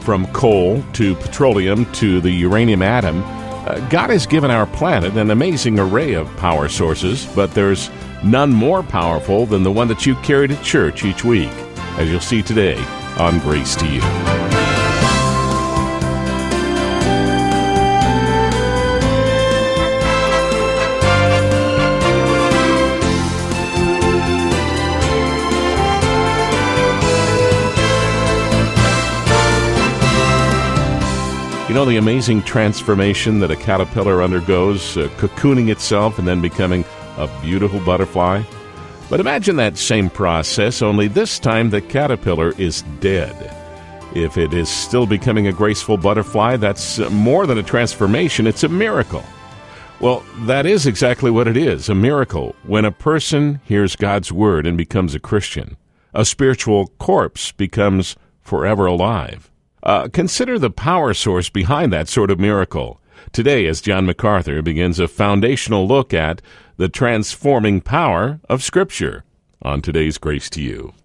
From coal to petroleum to the uranium atom, God has given our planet an amazing array of power sources, but there's none more powerful than the one that you carry to church each week, as you'll see today on Grace to You. You know the amazing transformation that a caterpillar undergoes, cocooning itself and then becoming a beautiful butterfly? But imagine that same process, only this time the caterpillar is dead. If it is still becoming a graceful butterfly, that's more than a transformation, it's a miracle. Well, that is exactly what it is, a miracle. When a person hears God's word and becomes a Christian, a spiritual corpse becomes forever alive. Consider the power source behind that sort of miracle. Today, as John MacArthur begins a foundational look at the transforming power of Scripture on today's Grace to You.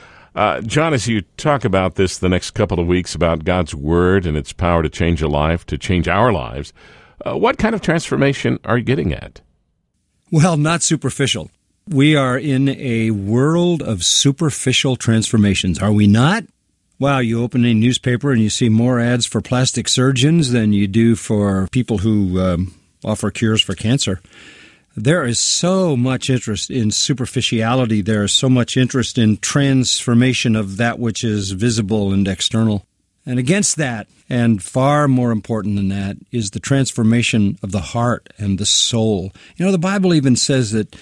John, as you talk about this the next couple of weeks, about God's Word and its power to change a life, to change our lives, what kind of transformation are you getting at? Well, not superficial. We are in a world of superficial transformations, are we not? Wow, you open a newspaper and you see more ads for plastic surgeons than you do for people who offer cures for cancer. There is so much interest in superficiality. There is so much interest in transformation of that which is visible and external. And against that, and far more important than that, is the transformation of the heart and the soul. You know, the Bible even says that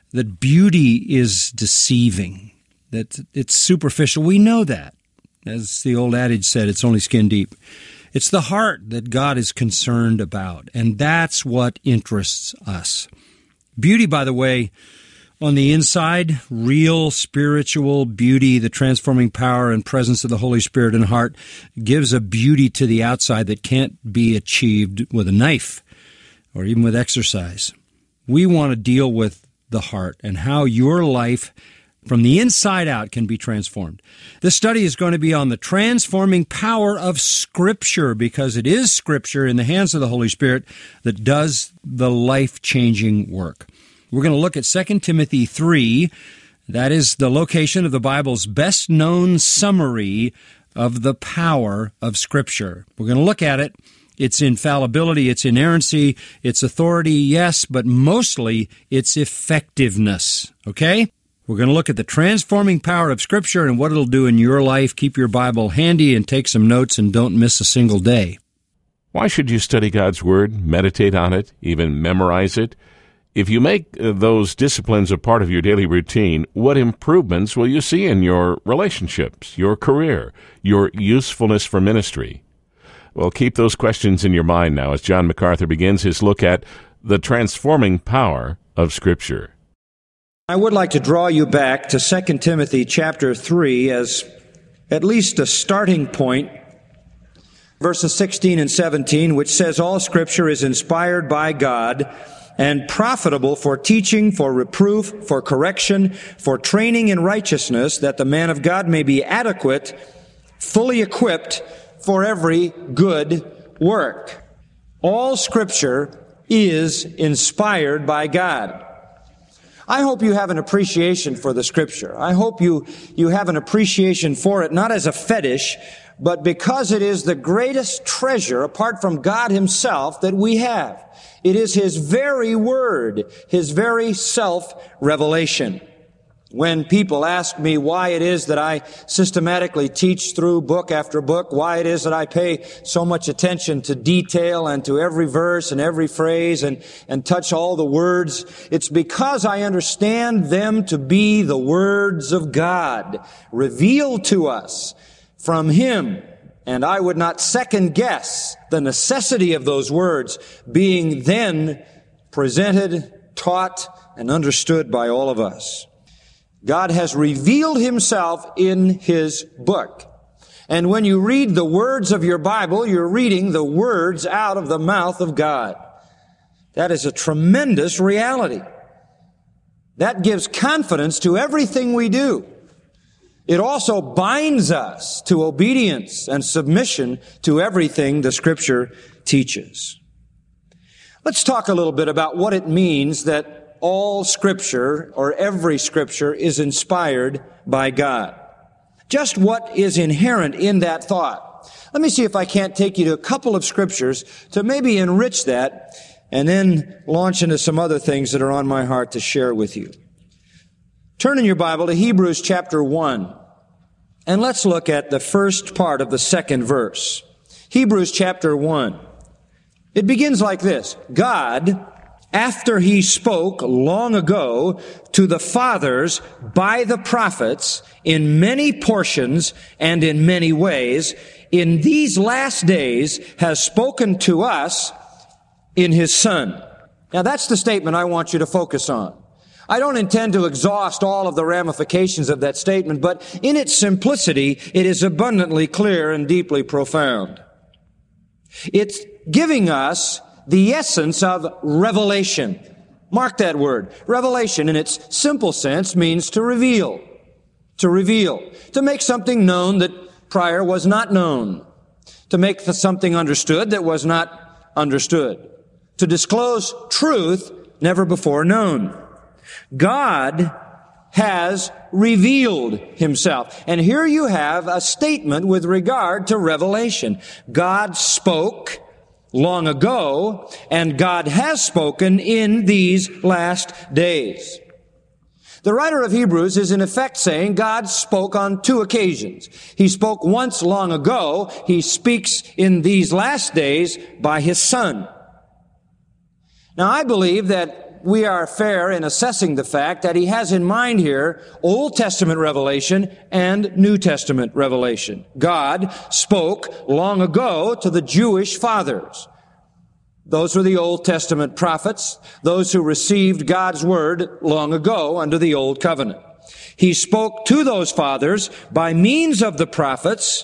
beauty is deceiving, that it's superficial. We know that. As the old adage said, it's only skin deep. It's the heart that God is concerned about, and that's what interests us. Beauty, by the way, on the inside, real spiritual beauty, the transforming power and presence of the Holy Spirit in the heart, gives a beauty to the outside that can't be achieved with a knife or even with exercise. We want to deal with the heart and how your life from the inside out can be transformed. This study is going to be on the transforming power of Scripture, because it is Scripture in the hands of the Holy Spirit that does the life-changing work. We're going to look at 2 Timothy 3. That is the location of the Bible's best-known summary of the power of Scripture. We're going to look at it. Its infallibility, its inerrancy, its authority, yes, but mostly its effectiveness. Okay? We're going to look at the transforming power of Scripture and what it'll do in your life. Keep your Bible handy and take some notes and don't miss a single day. Why should you study God's Word, meditate on it, even memorize it? If you make those disciplines a part of your daily routine, what improvements will you see in your relationships, your career, your usefulness for ministry? Well, keep those questions in your mind now as John MacArthur begins his look at the transforming power of Scripture. I would like to draw you back to 2 Timothy chapter 3 as at least a starting point, verses 16 and 17, which says, "All Scripture is inspired by God and profitable for teaching, for reproof, for correction, for training in righteousness, that the man of God may be adequate, fully equipped for every good work." All Scripture is inspired by God. I hope you have an appreciation for the Scripture. I hope you have an appreciation for it, not as a fetish, but because it is the greatest treasure, apart from God Himself, that we have. It is His very Word, His very self-revelation. When people ask me why it is that I systematically teach through book after book, why it is that I pay so much attention to detail and to every verse and every phrase and touch all the words, it's because I understand them to be the words of God, revealed to us from Him. And I would not second guess the necessity of those words being then presented, taught, and understood by all of us. God has revealed Himself in His book. And when you read the words of your Bible, you're reading the words out of the mouth of God. That is a tremendous reality. That gives confidence to everything we do. It also binds us to obedience and submission to everything the Scripture teaches. Let's talk a little bit about what it means that all Scripture, or every Scripture, is inspired by God. Just what is inherent in that thought. Let me see if I can't take you to a couple of Scriptures to maybe enrich that, and then launch into some other things that are on my heart to share with you. Turn in your Bible to Hebrews chapter 1, and let's look at the first part of the second verse. Hebrews chapter 1. It begins like this: God, after He spoke long ago to the fathers by the prophets in many portions and in many ways, in these last days has spoken to us in His Son. Now that's the statement I want you to focus on. I don't intend to exhaust all of the ramifications of that statement, but in its simplicity, it is abundantly clear and deeply profound. It's giving us the essence of revelation. Mark that word. Revelation in its simple sense means to reveal. To reveal. To make something known that prior was not known. To make something understood that was not understood. To disclose truth never before known. God has revealed Himself. And here you have a statement with regard to revelation. God spoke long ago, and God has spoken in these last days. The writer of Hebrews is in effect saying God spoke on two occasions. He spoke once long ago. He speaks in these last days by His Son. Now, I believe that we are fair in assessing the fact that He has in mind here Old Testament revelation and New Testament revelation. God spoke long ago to the Jewish fathers. Those were the Old Testament prophets, those who received God's word long ago under the Old Covenant. He spoke to those fathers by means of the prophets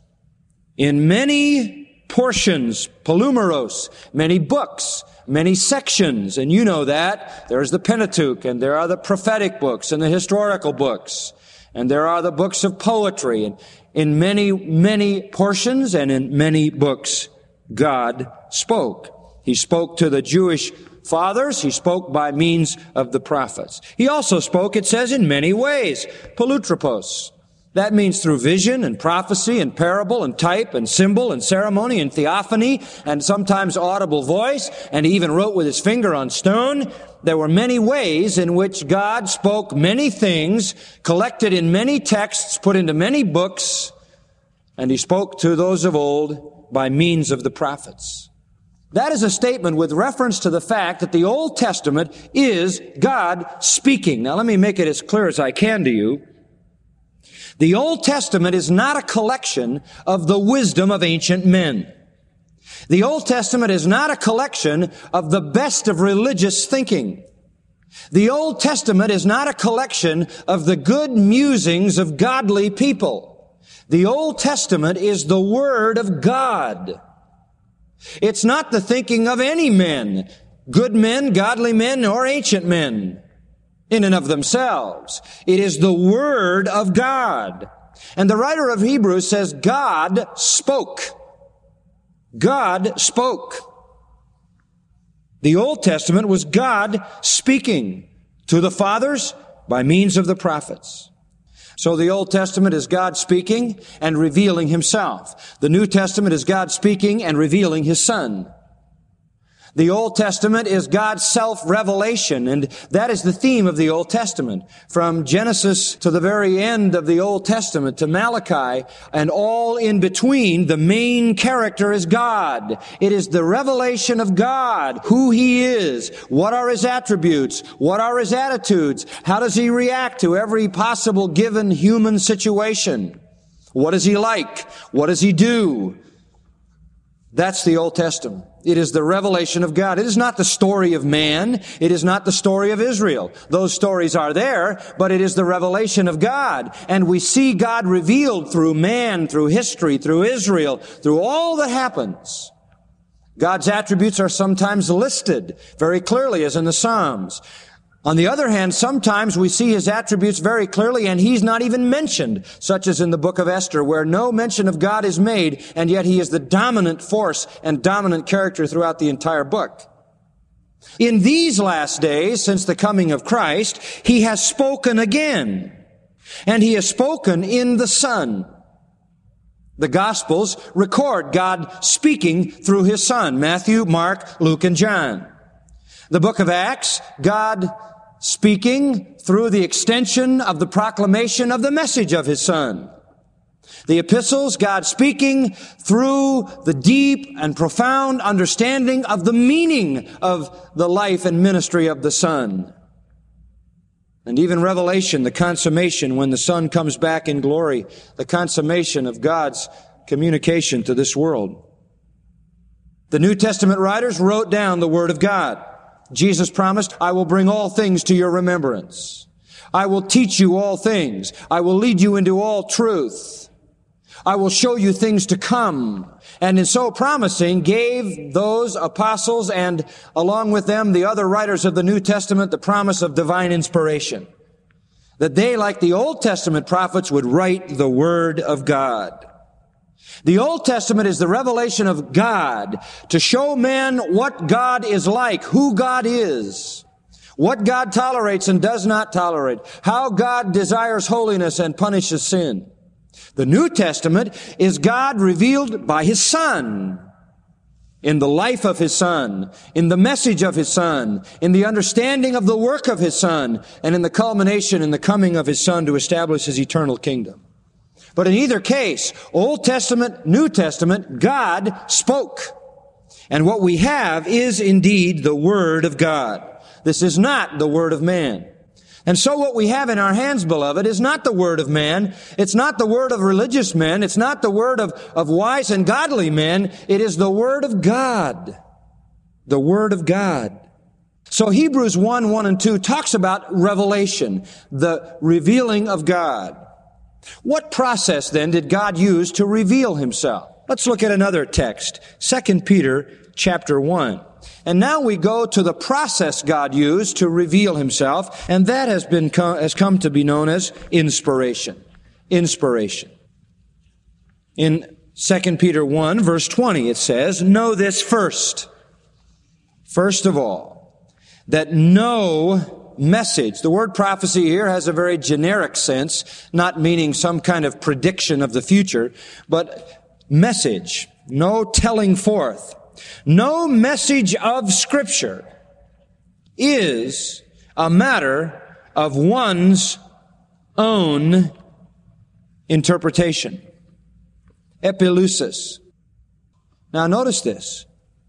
in many portions, polumeros, many books, many sections, and you know that. There's the Pentateuch, and there are the prophetic books, and the historical books, and there are the books of poetry, and in many, many portions and in many books, God spoke. He spoke to the Jewish fathers. He spoke by means of the prophets. He also spoke, it says, in many ways. Polutropos. That means through vision and prophecy and parable and type and symbol and ceremony and theophany and sometimes audible voice, and He even wrote with His finger on stone. There were many ways in which God spoke many things, collected in many texts, put into many books, and He spoke to those of old by means of the prophets. That is a statement with reference to the fact that the Old Testament is God speaking. Now let me make it as clear as I can to you. The Old Testament is not a collection of the wisdom of ancient men. The Old Testament is not a collection of the best of religious thinking. The Old Testament is not a collection of the good musings of godly people. The Old Testament is the Word of God. It's not the thinking of any men, good men, godly men, or ancient men. In and of themselves. It is the Word of God. And the writer of Hebrews says God spoke. God spoke. The Old Testament was God speaking to the fathers by means of the prophets. So the Old Testament is God speaking and revealing Himself. The New Testament is God speaking and revealing His Son. The Old Testament is God's self-revelation, and that is the theme of the Old Testament. From Genesis to the very end of the Old Testament, to Malachi, and all in between, the main character is God. It is the revelation of God, who He is, what are His attributes, what are His attitudes, how does He react to every possible given human situation, what is He like, what does He do. That's the Old Testament. It is the revelation of God. It is not the story of man. It is not the story of Israel. Those stories are there, but it is the revelation of God. And we see God revealed through man, through history, through Israel, through all that happens. God's attributes are sometimes listed very clearly, as in the Psalms. On the other hand, sometimes we see his attributes very clearly and he's not even mentioned, such as in the book of Esther, where no mention of God is made, and yet he is the dominant force and dominant character throughout the entire book. In these last days, since the coming of Christ, he has spoken again, and he has spoken in the Son. The Gospels record God speaking through his Son, Matthew, Mark, Luke, and John. The book of Acts, God speaking through the extension of the proclamation of the message of his Son. The epistles, God speaking through the deep and profound understanding of the meaning of the life and ministry of the Son. And even Revelation, the consummation when the Son comes back in glory, the consummation of God's communication to this world. The New Testament writers wrote down the Word of God. Jesus promised, I will bring all things to your remembrance. I will teach you all things. I will lead you into all truth. I will show you things to come. And in so promising, gave those apostles and along with them the other writers of the New Testament the promise of divine inspiration. That they, like the Old Testament prophets, would write the Word of God. The Old Testament is the revelation of God to show men what God is like, who God is, what God tolerates and does not tolerate, how God desires holiness and punishes sin. The New Testament is God revealed by his Son, in the life of his Son, in the message of his Son, in the understanding of the work of his Son, and in the culmination in the coming of his Son to establish his eternal kingdom. But in either case, Old Testament, New Testament, God spoke. And what we have is indeed the Word of God. This is not the Word of man. And so what we have in our hands, beloved, is not the word of man. It's not the word of religious men. It's not the word of wise and godly men. It is the Word of God. The Word of God. So Hebrews 1 and 2 talks about revelation, the revealing of God. What process then did God use to reveal himself? Let's look at another text, 2 Peter chapter 1. And now we go to the process God used to reveal himself, and that has come to be known as inspiration. Inspiration. In 2 Peter 1, verse 20, it says, know this first of all, that no message. The word prophecy here has a very generic sense, not meaning some kind of prediction of the future, but message, no telling forth. No message of Scripture is a matter of one's own interpretation. Epilusis. Now notice this.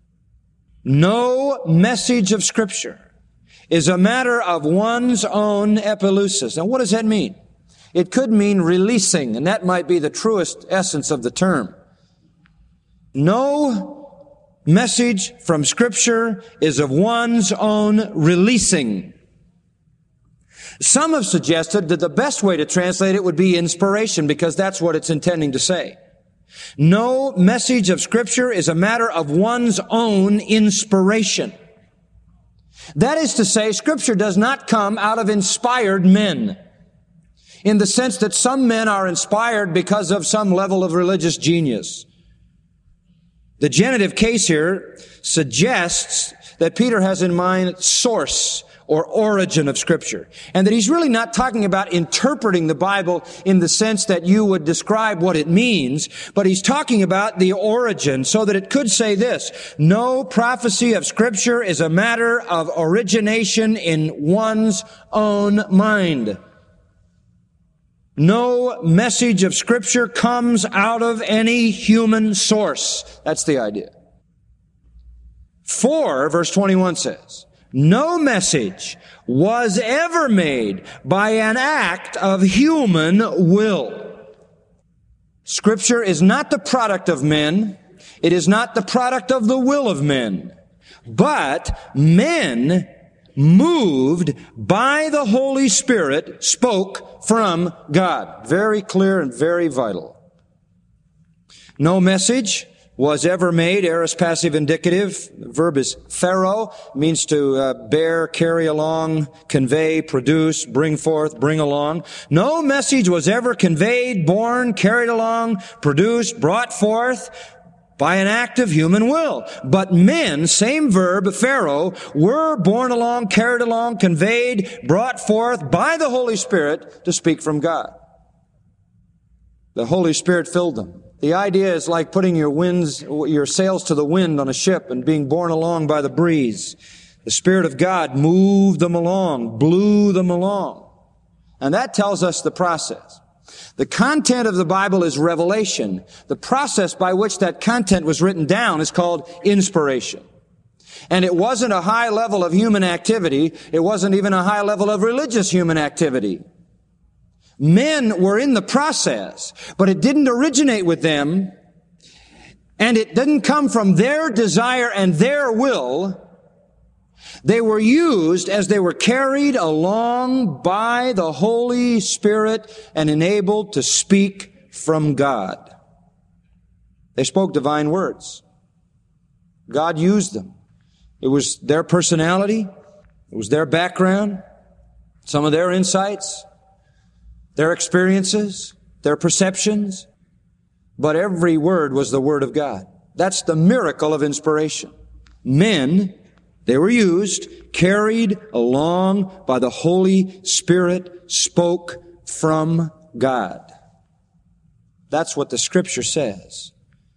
No message of Scripture is a matter of one's own epilusis. Now what does that mean? It could mean releasing, and that might be the truest essence of the term. No message from Scripture is of one's own releasing. Some have suggested that the best way to translate it would be inspiration, because that's what it's intending to say. No message of Scripture is a matter of one's own inspiration. That is to say, Scripture does not come out of inspired men, in the sense that some men are inspired because of some level of religious genius. The genitive case here suggests that Peter has in mind source or origin of Scripture, and that he's really not talking about interpreting the Bible in the sense that you would describe what it means, but he's talking about the origin, so that it could say this: no prophecy of Scripture is a matter of origination in one's own mind. No message of Scripture comes out of any human source. That's the idea. 4, verse 21 says, no message was ever made by an act of human will. Scripture is not the product of men. It is not the product of the will of men. But men, moved by the Holy Spirit, spoke from God. Very clear and very vital. No message, was ever made, aorist passive indicative. The verb is phero, means to bear, carry along, convey, produce, bring forth, bring along. No message was ever conveyed, borne, carried along, produced, brought forth by an act of human will. But men, same verb, phero, were borne along, carried along, conveyed, brought forth by the Holy Spirit to speak from God. The Holy Spirit filled them. The idea is like putting your sails to the wind on a ship and being borne along by the breeze. The Spirit of God moved them along, blew them along. And that tells us the process. The content of the Bible is revelation. The process by which that content was written down is called inspiration. And it wasn't a high level of human activity. It wasn't even a high level of religious human activity. Men were in the process, but it didn't originate with them, and it didn't come from their desire and their will. They were used as they were carried along by the Holy Spirit and enabled to speak from God. They spoke divine words. God used them. It was their personality. It was their background, some of their insights, their experiences, their perceptions, but every word was the Word of God. That's the miracle of inspiration. Men, they were used, carried along by the Holy Spirit, spoke from God. That's what the Scripture says.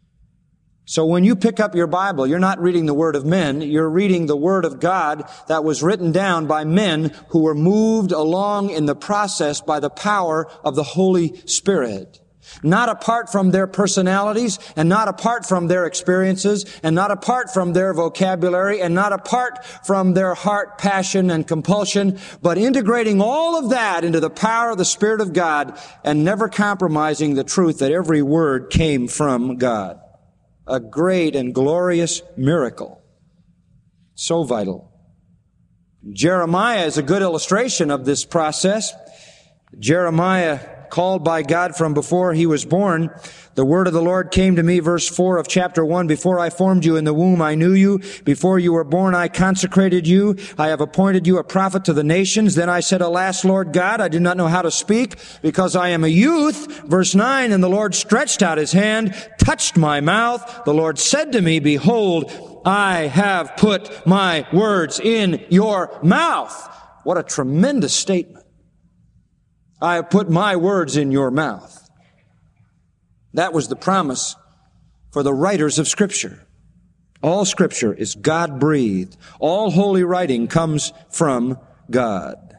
So when you pick up your Bible, you're not reading the Word of men, you're reading the Word of God that was written down by men who were moved along in the process by the power of the Holy Spirit. Not apart from their personalities, and not apart from their experiences, and not apart from their vocabulary, and not apart from their heart passion and compulsion, but integrating all of that into the power of the Spirit of God and never compromising the truth that every word came from God. A great and glorious miracle. So vital. Jeremiah is a good illustration of this process. Jeremiah, called by God from before he was born, the word of the Lord came to me, verse 4 of chapter 1, before I formed you in the womb, I knew you. Before you were born, I consecrated you. I have appointed you a prophet to the nations. Then I said, Alas, Lord God, I do not know how to speak because I am a youth. Verse 9, and the Lord stretched out his hand, touched my mouth. The Lord said to me, Behold, I have put my words in your mouth. What a tremendous statement. I have put my words in your mouth. That was the promise for the writers of Scripture. All Scripture is God-breathed. All holy writing comes from God.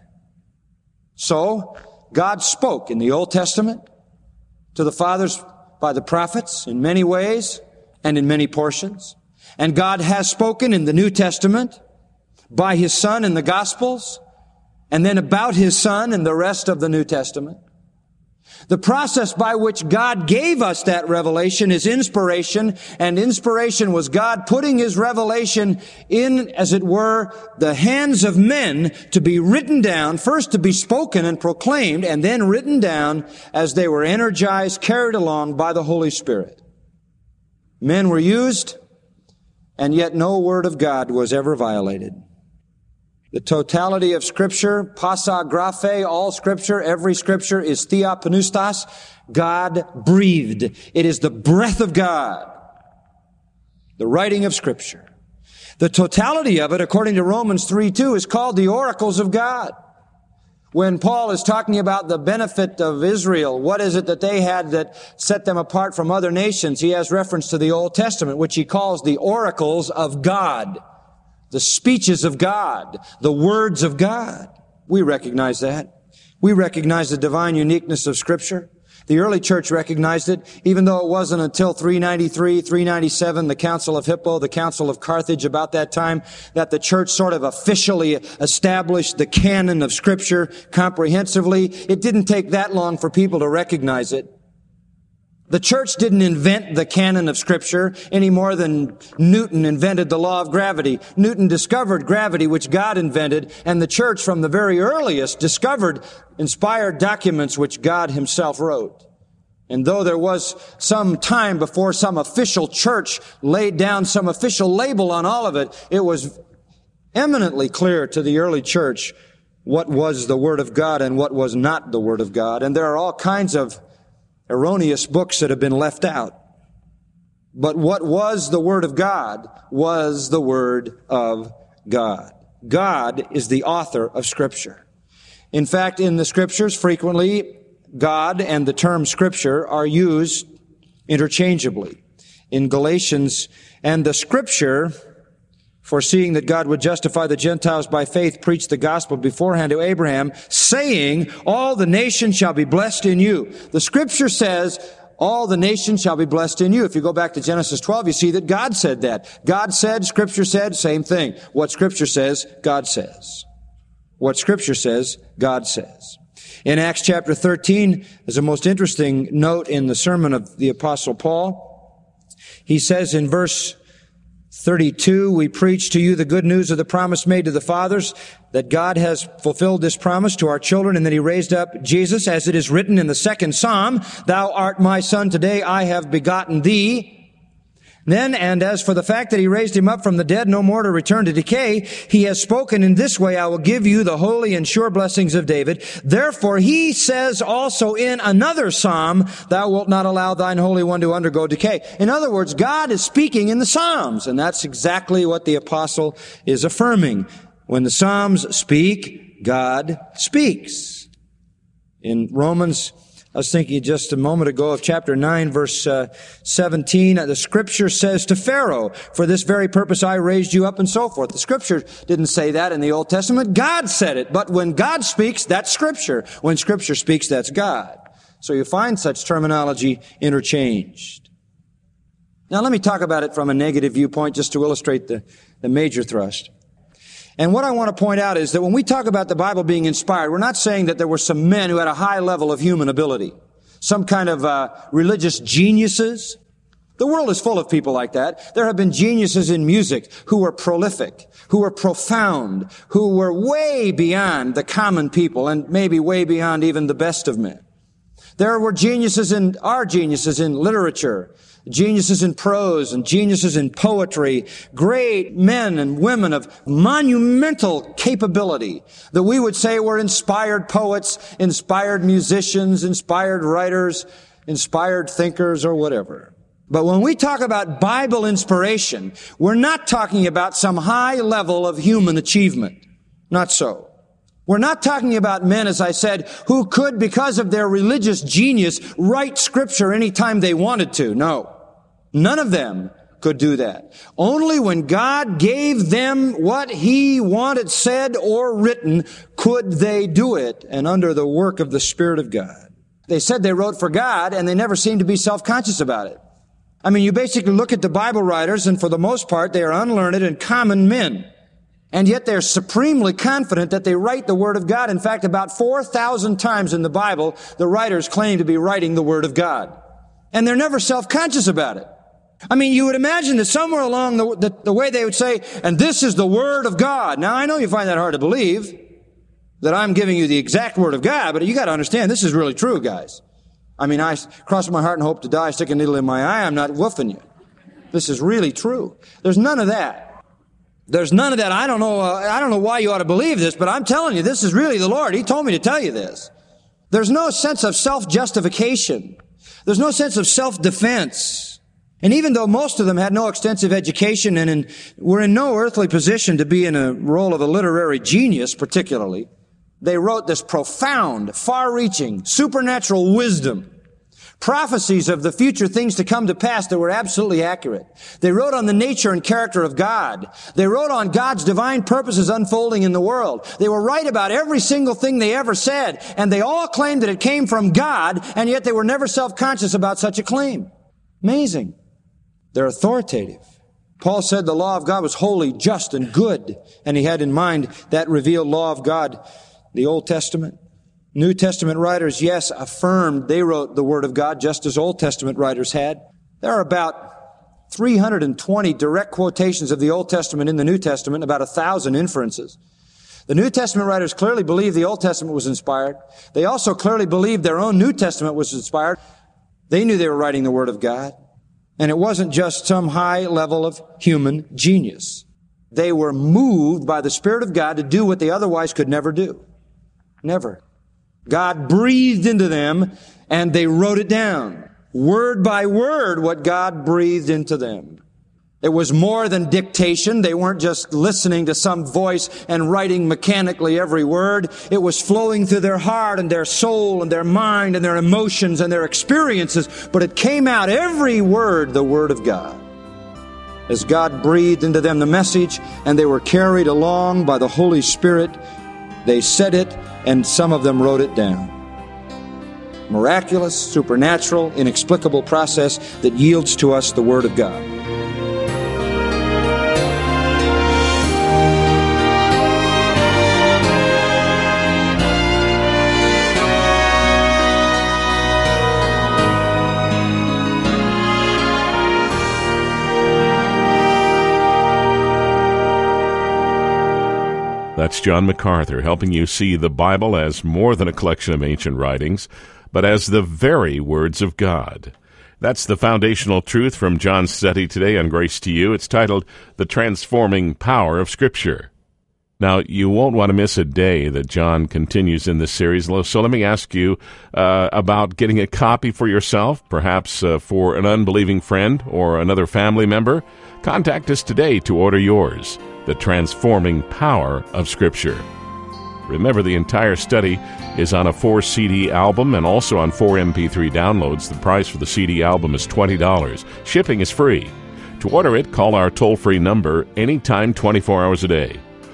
So, God spoke in the Old Testament to the fathers by the prophets in many ways and in many portions. And God has spoken in the New Testament by His Son in the Gospels, and then about His Son in the rest of the New Testament. The process by which God gave us that revelation is inspiration, and inspiration was God putting His revelation in, as it were, the hands of men to be written down, first to be spoken and proclaimed, and then written down as they were energized, carried along by the Holy Spirit. Men were used, and yet no word of God was ever violated. The totality of Scripture, pasa graphe, all Scripture, every Scripture is theopneustos, God breathed. It is the breath of God. The writing of Scripture. The totality of it, according to Romans 3:2, is called the oracles of God. When Paul is talking about the benefit of Israel, what is it that they had that set them apart from other nations? He has reference to the Old Testament, which he calls the oracles of God. The speeches of God, the words of God. We recognize that. We recognize the divine uniqueness of Scripture. The early church recognized it, even though it wasn't until 393, 397, the Council of Hippo, the Council of Carthage, about that time, that the church sort of officially established the canon of Scripture comprehensively. It didn't take that long for people to recognize it. The church didn't invent the canon of Scripture any more than Newton invented the law of gravity. Newton discovered gravity, which God invented, and the church from the very earliest discovered inspired documents which God Himself wrote. And though there was some time before some official church laid down some official label on all of it, it was eminently clear to the early church what was the Word of God and what was not the Word of God. And there are all kinds of erroneous books that have been left out. But what was the Word of God was the Word of God. God is the author of Scripture. In fact, in the Scriptures, frequently, God and the term Scripture are used interchangeably. In Galatians, and the Scripture, foreseeing that God would justify the Gentiles by faith, preached the gospel beforehand to Abraham, saying, all the nations shall be blessed in you. The Scripture says, all the nations shall be blessed in you. If you go back to Genesis 12, you see that God said that. God said, Scripture said, same thing. What Scripture says, God says. What Scripture says, God says. In Acts chapter 13, there's a most interesting note in the sermon of the Apostle Paul. He says in verse 32, we preach to you the good news of the promise made to the fathers, that God has fulfilled this promise to our children, and that He raised up Jesus, as it is written in the second Psalm, thou art my son, today I have begotten thee. Then, and as for the fact that He raised Him up from the dead, no more to return to decay, He has spoken in this way, I will give you the holy and sure blessings of David. Therefore He says also in another Psalm, thou wilt not allow thine Holy One to undergo decay. In other words, God is speaking in the Psalms, and that's exactly what the apostle is affirming. When the Psalms speak, God speaks. In Romans, I was thinking just a moment ago of chapter 9, verse 17. The Scripture says to Pharaoh, for this very purpose I raised you up, and so forth. The Scripture didn't say that in the Old Testament. God said it. But when God speaks, that's Scripture. When Scripture speaks, that's God. So you find such terminology interchanged. Now let me talk about it from a negative viewpoint just to illustrate the major thrust. And what I want to point out is that when we talk about the Bible being inspired, we're not saying that there were some men who had a high level of human ability, some kind of religious geniuses. The world is full of people like that. There have been geniuses in music who were prolific, who were profound, who were way beyond the common people, and maybe way beyond even the best of men. There were geniuses in literature, geniuses in prose, and geniuses in poetry, great men and women of monumental capability that we would say were inspired poets, inspired musicians, inspired writers, inspired thinkers, or whatever. But when we talk about Bible inspiration, we're not talking about some high level of human achievement. Not so. We're not talking about men, as I said, who could, because of their religious genius, write Scripture anytime they wanted to. No. None of them could do that. Only when God gave them what He wanted said or written could they do it, and under the work of the Spirit of God. They said they wrote for God, and they never seemed to be self-conscious about it. I mean, you basically look at the Bible writers, and for the most part, they are unlearned and common men. And yet they're supremely confident that they write the Word of God. In fact, about 4,000 times in the Bible, the writers claim to be writing the Word of God. And they're never self-conscious about it. I mean, you would imagine that somewhere along the way they would say, and this is the Word of God. Now, I know you find that hard to believe, that I'm giving you the exact Word of God, but you got to understand, this is really true, guys. I mean, I cross my heart and hope to die, stick a needle in my eye, I'm not woofing you. This is really true. There's none of that. There's none of that. I don't know why you ought to believe this, but I'm telling you, this is really the Lord. He told me to tell you this. There's no sense of self-justification. There's no sense of self-defense. And even though most of them had no extensive education and were in no earthly position to be in a role of a literary genius particularly, they wrote this profound, far-reaching, supernatural wisdom, prophecies of the future things to come to pass that were absolutely accurate. They wrote on the nature and character of God. They wrote on God's divine purposes unfolding in the world. They were right about every single thing they ever said, and they all claimed that it came from God, and yet they were never self-conscious about such a claim. Amazing. They're authoritative. Paul said the law of God was holy, just, and good, and he had in mind that revealed law of God, the Old Testament. New Testament writers, yes, affirmed they wrote the Word of God just as Old Testament writers had. There are about 320 direct quotations of the Old Testament in the New Testament, about 1,000 inferences. The New Testament writers clearly believed the Old Testament was inspired. They also clearly believed their own New Testament was inspired. They knew they were writing the Word of God. And it wasn't just some high level of human genius. They were moved by the Spirit of God to do what they otherwise could never do. Never. God breathed into them, and they wrote it down, word by word, what God breathed into them. It was more than dictation. They weren't just listening to some voice and writing mechanically every word. It was flowing through their heart and their soul and their mind and their emotions and their experiences. But it came out, every word, the Word of God. As God breathed into them the message, and they were carried along by the Holy Spirit, they said it, and some of them wrote it down. Miraculous, supernatural, inexplicable process that yields to us the Word of God. That's John MacArthur, helping you see the Bible as more than a collection of ancient writings, but as the very words of God. That's the foundational truth from John's study today on Grace to You. It's titled, The Transforming Power of Scripture. Now, you won't want to miss a day that John continues in this series, so let me ask you about getting a copy for yourself, perhaps for an unbelieving friend or another family member. Contact us today to order yours. The Transforming Power of Scripture. Remember, the entire study is on a 4-CD album and also on 4 MP3 downloads. The price for the CD album is $20. Shipping is free. To order it, call our toll-free number anytime, 24 hours a day,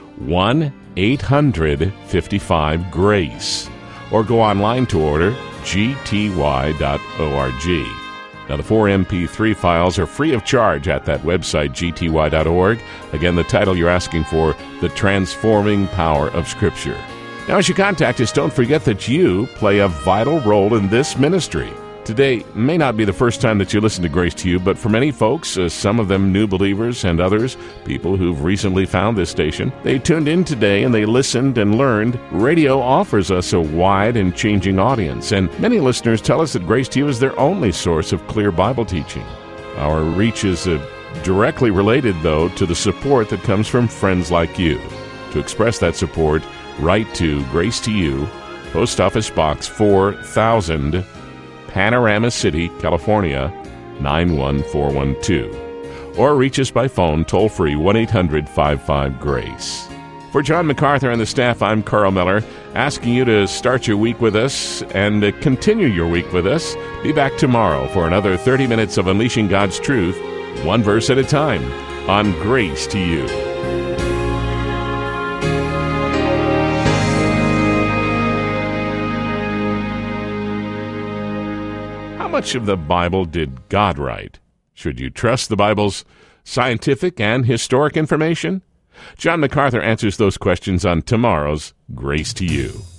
1-800-55-GRACE, or go online to order, gty.org. Now, the 4 MP3 files are free of charge at that website, gty.org. Again, the title you're asking for, The Transforming Power of Scripture. Now, as you contact us, don't forget that you play a vital role in this ministry. Today may not be the first time that you listen to Grace to You, but for many folks, some of them new believers and others, people who've recently found this station, they tuned in today and they listened and learned. Radio offers us a wide and changing audience, and many listeners tell us that Grace to You is their only source of clear Bible teaching. Our reach is directly related, though, to the support that comes from friends like you. To express that support, write to Grace to You, Post Office Box 4000, Panorama City, California, 91412. Or reach us by phone, toll-free, 1-800-55-GRACE. For John MacArthur and the staff, I'm Carl Miller, asking you to start your week with us and continue your week with us. Be back tomorrow for another 30 minutes of unleashing God's truth, one verse at a time, on Grace to You. How much of the Bible did God write? Should you trust the Bible's scientific and historic information? John MacArthur answers those questions on tomorrow's Grace to You.